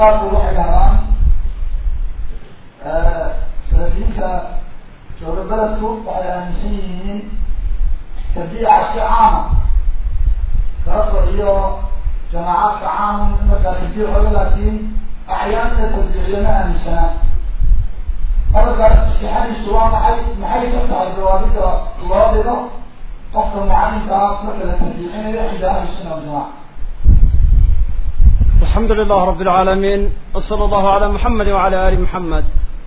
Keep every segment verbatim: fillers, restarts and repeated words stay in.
قالوا واحد عام سلفيك شغل بلدكم على أنسين تبديع عشي عامة فرصة إياه جماعات عام مثل تبديع لكن أحيانا تبديع لنا أنسان أرجع استحال السواء محي محي فتح الجوابية الواضحة قفل معين كاف مثل تبديعين عند أهل السنة والجماعة. الحمد لله رب العالمين وصلى الله على محمد وعلى آل محمد.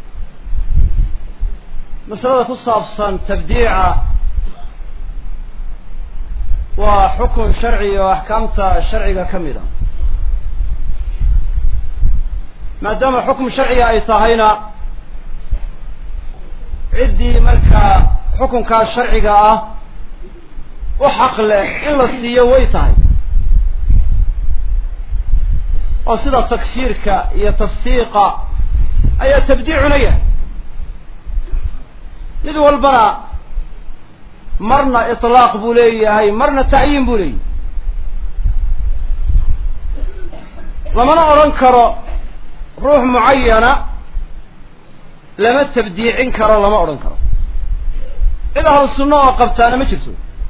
مسألة خصوصا تبديع وحكم شرعي وأحكامته الشرعية كاملة ما دام حكم شرعي أي طاهينا عدي ملكا حكم كالشرعي وحق له إلا السيويتاي وصيدة تكفيرك هي تفسيق أي تبديع ليه إذ والبراء مرنا إطلاق بولي هاي مرنا تعيين بولي لما نأرنكر روح معينة لما تبديع انكر لما أرنكر إذا هذا السنة وقفتانا ما تشرسو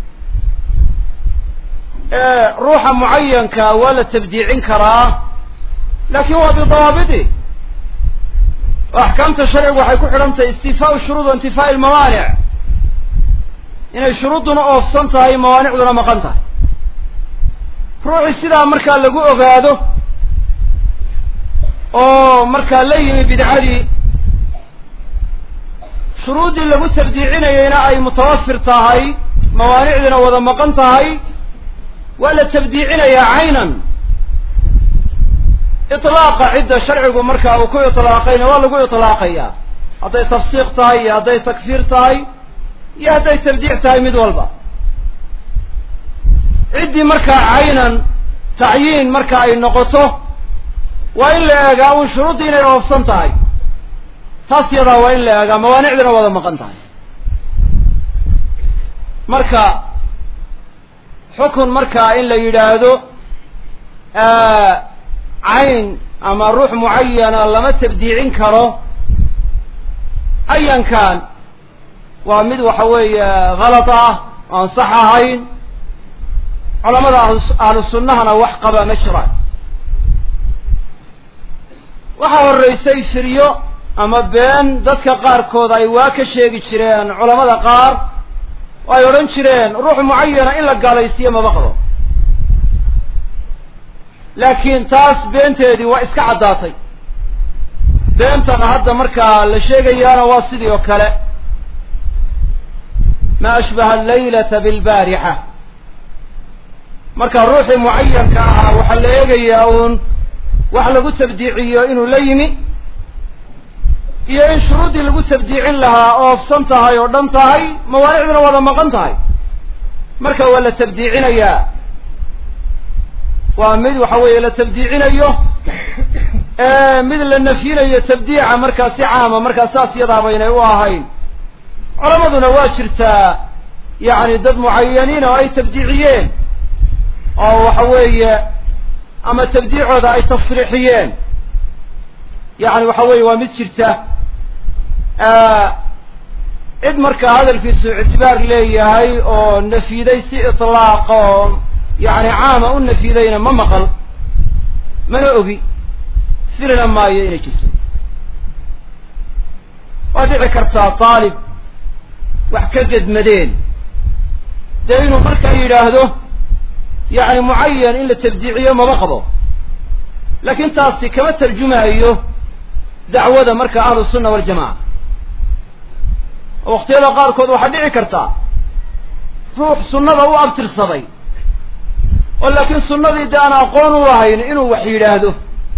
اه روح معين ولا تبديع انكرا لكن هو بضوابطه وأحكامت الشرع وحيكون حرمت استيفاء الشروط وانتفاء الموانع إن الشروطنا أوفصنتها هي موانعنا مقنتها روحي السيدة مركا لقو أغاده أو مركا ليمي بدعادي شروط اللي قلت تبديعنا ينا أي متوفر تاهي موانعنا وذا مقنتها ولا تبديعنا يا عينا إطلاق عدة شرعي ومركا وكو إطلاقين ولا كو إطلاقيا هذا تفسيق تاهي هذا تكفير تاهي يا هذا تبديع تاهي مدولبا عدي مركا عينا تعيين مركا أي نقطه وإلا أقاون شروطنا يوفصن تاهي تصيدا وإلا أقا موانعنا وذا مقن تاهي مركا حكم مركا إلا يدادو آه عين أما روح معينة لما تبديعين كرو أيا كان ومد وحوي غلطة وانصحها هين علماء أهل السنة أنا وحقبة مشرع وحاول الرئيسي فريو أما بين ذاتك قار كودا يواك الشيء شرين علماء قار ويورن شرين روح معينة إلا قال يسيما بقرو لكن تاس بنتي وإسكا عداتي بنتنا هذا مركا لشيء يانا واصلي وكلا ما أشبه الليلة بالبارحة مركا روحي معين كاها وحليقا ياون وحلقو تبديعي إنو ليمي إيا إن شروطي لقو تبديعين لها أوفصنتها يوردنتها موانعنا ولا مقنتها مركا ولا تبديعين يا ومد وحوي إلى تبديعين أيه آه مثل النفيين أيه تبديع مركز عامة مركز أساس يضع بين واهين علماء واجرتا يعني ضد معينين أو أي تبديعيين أو وحوي أما تبديع هذا أي تصريحيين يعني وحوي ومتشرتا آه إذ مركز هذا الفيس اعتبار لي هاي أو النفي ليس إطلاق يعني عامة قلنا في ذينا ما مقل من أبي فيرنا ما يجي شفته وهذا ذكرتها طالب وحكجد مدين دينه مركا يلاهده يعني معين إلا تبديعيه ما بقبه لكن تاسي كما ترجمها أيه دعوة مركا أهل السنة والجماعة وقت يلا قال كود واحد ذكرتها روح سنة وأبتر الصبي ولكن سنة دي أنا أقول وهين إنه وحي له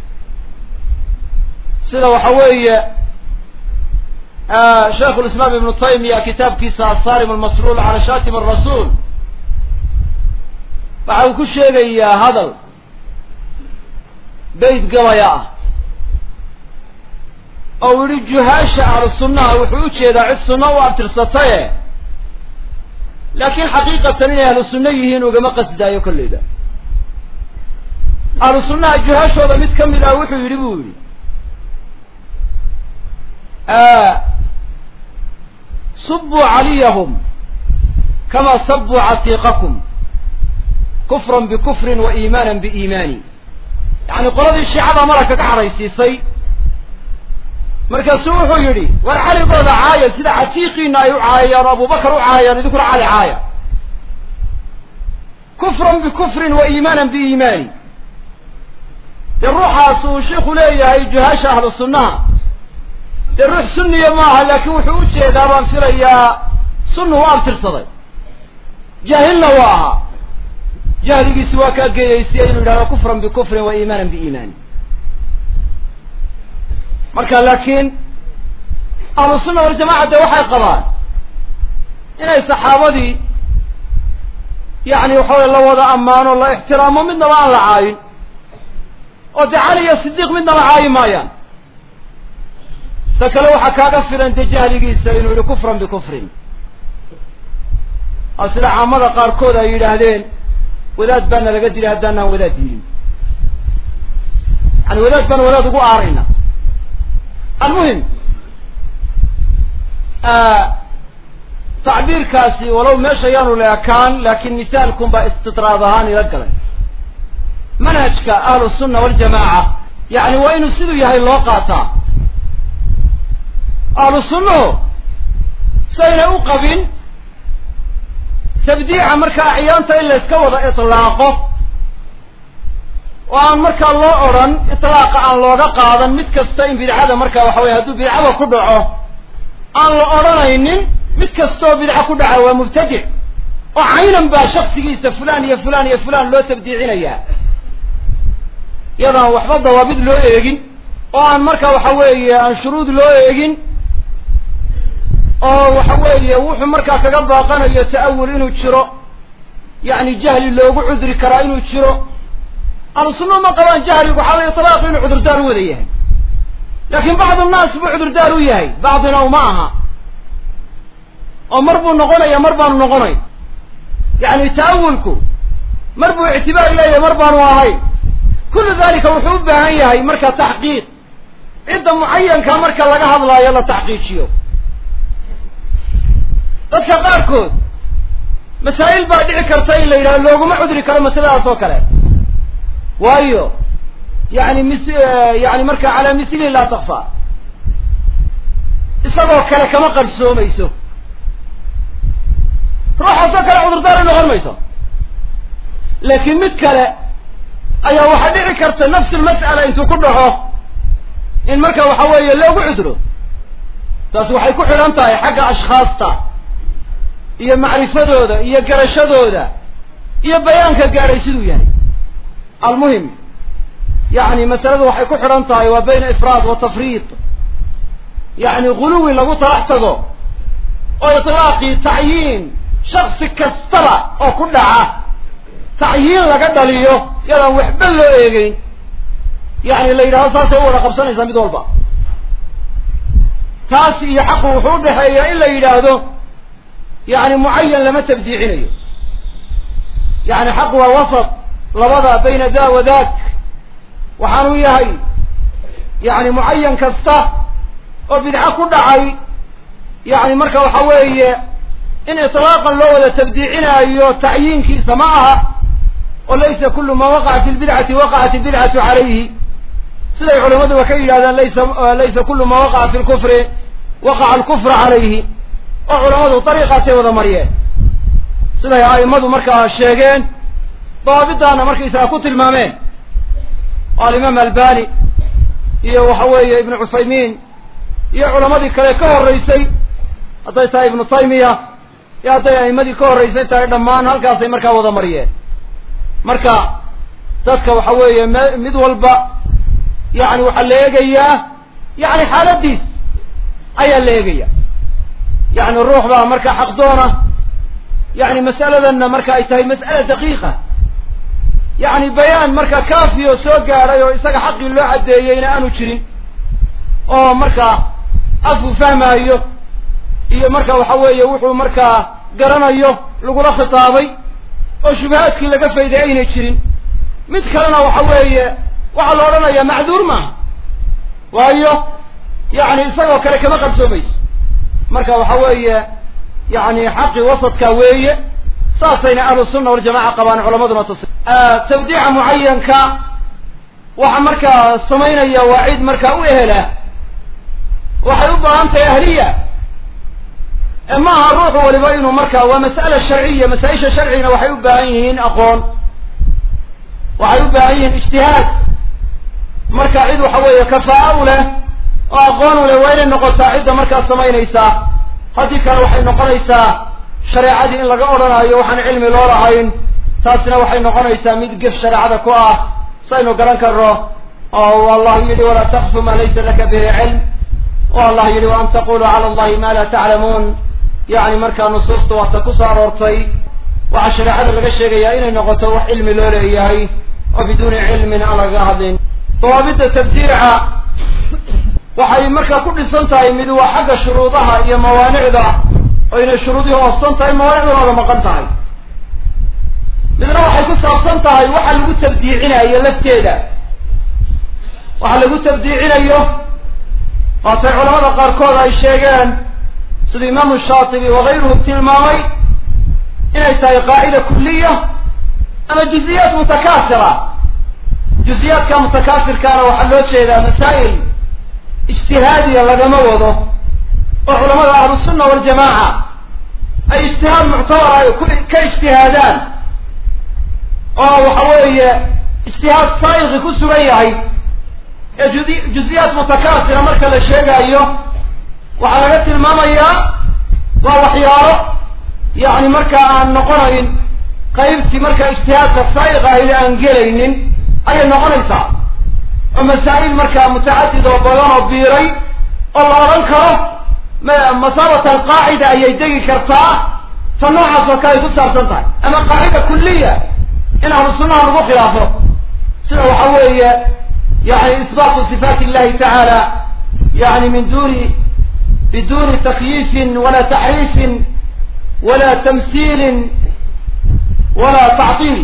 سيدة وحوية آه شيخ الإسلام ابن تيمية كتاب كيسا الصارم المسلول على شاتم الرسول بعد كل شيء يا هذا بيت قضايا أو رجهاش على السنة وحوش إذا عد السنة وابترسطيه لكن حقيقة أهل السنة يهين وقما قصدا يكل إذا ahlu sunnaha juhashooda mid ka mid ah wuxuu yidhi buu yidhi subuu caliyahum kama sabuu catiiqakum kufran bikufrin wa iimaanan biiimaani yacni qoladii shiicada mala kaga cadhaysiisay markaasuu wuxuu yidhi war caligooda caaya sida catiiqiina ay u caayayaan o abubakar u caayayaan idinkuna cali caaya kufran bikufrin wa iimaanan biiimaani dee ruuxaas uu shiiku leeyahay juhaasha ahlu sunnaha dee ruux sunniya maaha laakiin wuxuu u jeedaa baan filayaa sunnu u abtirsaday jaahilna waa ahaa jahligiisi waa kaa geeyeysiyay inuu yidhahdo kufran bikufrin wa iimaanan biiimaani marka laakiin ahlu sunna waljamaca dee waxay qabaan inay saxaabadii yacni waxaway la wada ammaano la ixtiraamo midnaba aan la caayin oo dee cali iyo sidiiq midna la caayi maayaan ta kale waxaa kaaga filan dee jahligiisa inuu yihi kufran bikufrin oo sida caamada qaarkood ay yidhaahdeen wadaad baana laga dilay haddaanaan wadaad dilin yani wadaad baan wadaad ugu aarayna almuhim tacbiirkaasi walow meesha yaanu la ekaan laakiin misaalkun baa istidraad ahaan ila galay manhajka ahlu sunna waljamaaca yani waa inuu siduu yahay loo qaataa ahlu sunnuhu saynay u qabin tabdiica markaa acyaanta in la yska wada itlaaqo oo aan markaa loo odhan itlaaqa aan looga qaadan mid kasta in bidcada markaa waxa weye hadduu bidcada ku dhaco aan la odhanaynin mid kastaoo bidca ku dhaca waa mubtadic oo caynan baa shaksigiisa fulaan iyo fulaan iyo fulaan loo tabdiicinayaa iyadaan waxba dawaabid loo eegin oo aan markaa waxa weeye aan shuruud loo eegin oo waxa weeye wuxuu markaa kaga baaqanayo ta'awul inuu jiro yacni jahli loogu cudri karaa inuu jiro ahlu sunna ma qabaan jahligu waxaa la itlaaqi inuu cudurdaar u wada yahay laakiin bacdu nnaas buu cudurdaar u yahay bacdina uma aha oo mar buu noqonaya mar baanu noqonay yacni ta'awulku mar buu ictibaar leeyahay mar baanu ahayn kullu dalika wuxuu u baahan yahay marka taxqiiq cidda mucayanka marka laga hadlaayo la taxqiijiyo dadka qaarkood masaa'il baa dhici karta in la yidhahdo looguma cudri karo masaladaas oo kale waayo yani mis yani marka calaa mislihi laa takfa isagoo kale kama qarsoomayso ruuxaasoo kale cudurdaar noqon mayso laakiin mid kale ayaa waxaa dhici karta nafs lmas'ala intuu ku dhaco in marka waxa weeye loogu cudro taas waxay ku xidhan tahay xagga ashkhaasta iyo macrifadooda iyo garashadooda iyo bayaanka gaadhay siduu yahay almuhim yani masaladu waxay ku xidhan tahay waa bayna ifraad wa tafriid yani guluwi lagu talax tago oo itlaaqii tacyiin shaksi kastaba oo ku dhaca tacyiin laga dhaliyo yadaan waxba loo eegeyn yani la yidhahdo saasay u wada qabsanaysaa mid walba taas iyo xaqu wuxuu u dhexeeyaa in la yidhaahdo yani mucayan lama tabdiicinayo yani xaq waa wasat labada bayna da wa dak waxaanu yahay yani mucayan kasta oo bidco ku dhacay yani marka waxa weeye in itlaaqan loo wada tabdiicinayo tacyiinkiisa ma aha oo laysa kulu ma waqaca fi lbidcati waqacat albidcatu calayhi siday culamaduba ka yidhahdaan laysa laysa kulu ma waqaca fi lkufri waqaca alkufra calayhi oo culamadu dariiqaasay wada mariyeen siday a'imadu markaa sheegeen daabidaana markaysaga ku tilmaameen oo alimaam albani iyo waxa weeye ibnu cuthaymiin iyo culamadii kale ka horreysay hadday tahay ibnu taymiya iyo hadday a'imadii ka horreysay tahay dhammaan halkaasay markaa wada mariyeen marka dadka waxa weeye m mid walba yani waxaa la eegayaa yani xaaladiis ayaa la eegaya yani ruux baa marka xaqdoona yani mas'aladanna marka ay tahay mas'ala daqiiqa yani bayaan marka kaafi oo soo gaadhay oo isaga xaqii loo caddeeyeyna aanu jirin oo markaa afku fahmaayo iyo marka waxa weeye wuxuu markaa garanayo lagula khitaabay oo shubahaadkii laga fayday aynay jirin mid kalena waxa weeye waxaa la odhanayaa macduur maaha waayo yani isagoo kale kama qarsoomayso marka waxa weeye yani xaqi wasadka weeye saasayna ahlu sunna waljamaca qabaan culamaduna tas tabdiica mucayanka waxa markaa samaynaya waa cid markaa u ehela waxay u baahan tahay ahliya maaha ruuxu waliba inuu markaa waa mas'ala sharciya masaa-isha sharcigana waxay u baahan yihiin aqoon waxay u baahan yihiin ijtihaad marka cid waxa weeye kafaa u leh oo aqoon u leh waa inay noqotaa cidda markaa samaynaysaa haddii kale waxay noqonaysaa shareecadii in laga odhanayo waxaan cilmi loo lahayn taasina waxay noqonaysaa mid gef shareecada ku ah saynu garan karno oo allahu yidhi walaa taqfu ma laysa laka bihi cilm o allah yidhi wa an taquluu cala allahi ma la taclamuun yani markaa nusuusta waata ku soo aroortay waxaa shareecada laga sheegayaa inay noqoto wax cilmi loo leeyahay oo biduuni cilmin aan lagaga hadlin dawaabidda tabdiica waxay markaa ku dhisan tahay mid waa xagga shuruudaha iyo mawaanicda oo inay shuruudihii oofsan tahay mawaanicduna oga maqan tahay midna waxay ku saabsan tahay waxa lagu tabdiicinayo lafteeda waxa lagu tabdiicinayo waatay culamada qaarkood ay sheegeen sida imaamu shaatibi wakayruhu tilmaamay inay tahay qaacida kuliya ama juziyaat mutakaasira juziyaadka mutakaasirkaana waxaa loo jeedaa masaa'il ijtihaadiya lagama wado oo culamada ahlusunna waljamaaca ay ijtihaad muctabar ay ka ijtihaadaan oo waxa weeye ijtihaad saa'iqi ku sugan yahay ee juziyaat mutakaasira marka la sheegayo waxaa laga tilmaamayaa waa waxyaalo yani markaa aan noqonayn qaybtii markaa ijtihaadka saa'iqa ahayd aan gelaynin ayay noqonaysaa oo masaa'il markaa mutacadid oo badan oo biiray oo la odhan karo masaabatan qaacida ayay degi kartaa ta noocaas oo kale ay ku saabsan tahay ama qaacida kuliya in ahlu sunnaha lagu khilaafo sida waxa weeye yani isbaatu sifaati illahi tacaala yani min duni biduni takyiifin wala taxriifin wala tamsiilin wala tactiil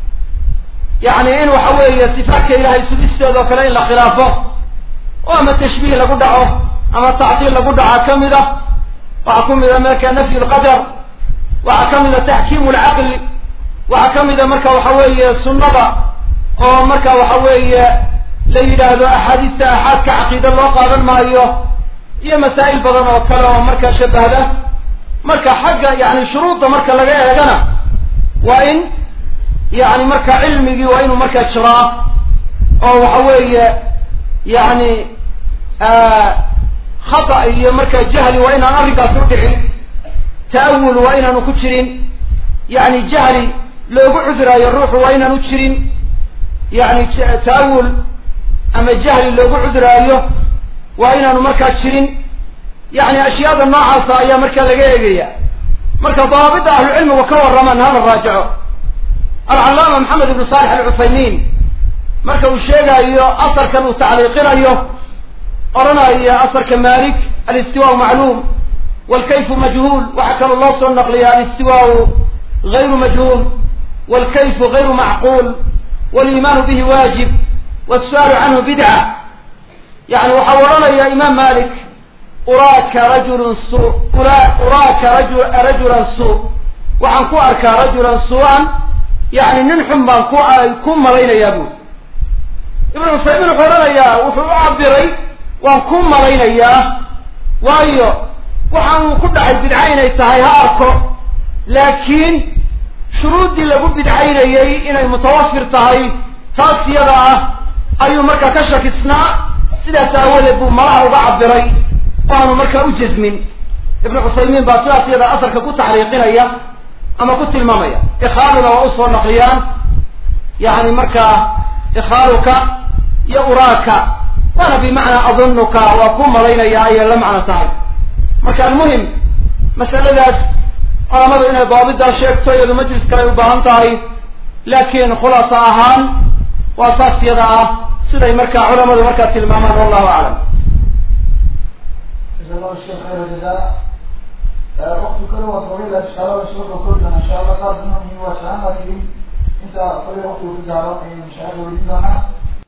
yani in waxa weeye sifaatka ilahay sugisteeda oo kale in la khilaafo oo ama tashbiih lagu dhaco ama tactiil lagu dhaca kamid a waxaa ku mida marka nafyu lqadar waxaa ka mida taxkiimu lcaqli waxaa ka mida marka waxa weeye sunnada oo marka waxa weeye la yidhaahdo axaadiista axaadka caqiida loo qaadan maayo iyo masaa'il badan oo kale oo markaa shabahda marka xagga yani shuruudda marka laga eegana waa in yani marka cilmigii waa inuu markaa jiraa oo waxa weeye yani khata iyo marka jahli waa inaan arrinkaas u dhicin ta'awul waa inaanu ku jirin yani jahli loogu cuduraayo ruuxu waa inaanu jirin yani ta'awul ama jahli loogu cuduraayo waa inaanu markaa jirin yani ashyaada noocaasa ayaa markaa laga eegaya marka dawaabidda ahlucilmigu ka warramaan hala raajaco alcallaama maxamed ibnu saalix alcuthaymiin marka uu sheegayo asarkan uu tacliiqinayo odhanaya asarka malik alistiwaau macluum walkayfu majhuul waxaa kaloo loo soo naqliya alistiwaau gayru majhuul walkayfu gayru macquul waliimaanu bihi waajib والسؤال عنه بدعة يعني وحولنا إمام مالك أراك رجل سوء أراك رجل رجلا سوء وعنكو أرك رجلا سوءا يعني ننحم بانكو يكون مرينا يا أبو ابن عثيمين حولنا يا وحو عبري وانكو مرينا يا وايو وحن كل عيد بدعين يتهيها أركو لكن شروط دي لابد بدعين يي إن المتوفر تهي تاسيدا ayuu markaa ka shakisnaa sidaas aawadeed buu malaha uga cabiray waanu markaa u jasmin ibnu cuthaymiin baa sidaas iyada asarka ku taxriiqinaya ama ku tilmaamaya ikhaaluna waa usoo naqliyaan yani markaa ikhaaluka iyo uraaka waana bimacnaa adunuka waa ku malaynaya ayay la macno tahay marka almuhim masaladaas culamadu inay daabiddaa sheegto iyadu majlis kale ay u baahan tahay laakiin khulaasa ahaan waa saas yada ah siday markaa culamadu markaa tilmaamaan wallahu aclam جزا الله الشيخ خير الجزاء وقت كل وطويل إن شاء الله وشكرا كلنا إن شاء الله قادمين وشعنا انت قولي وقت وقت جعلوا اي مشاهد وليدنا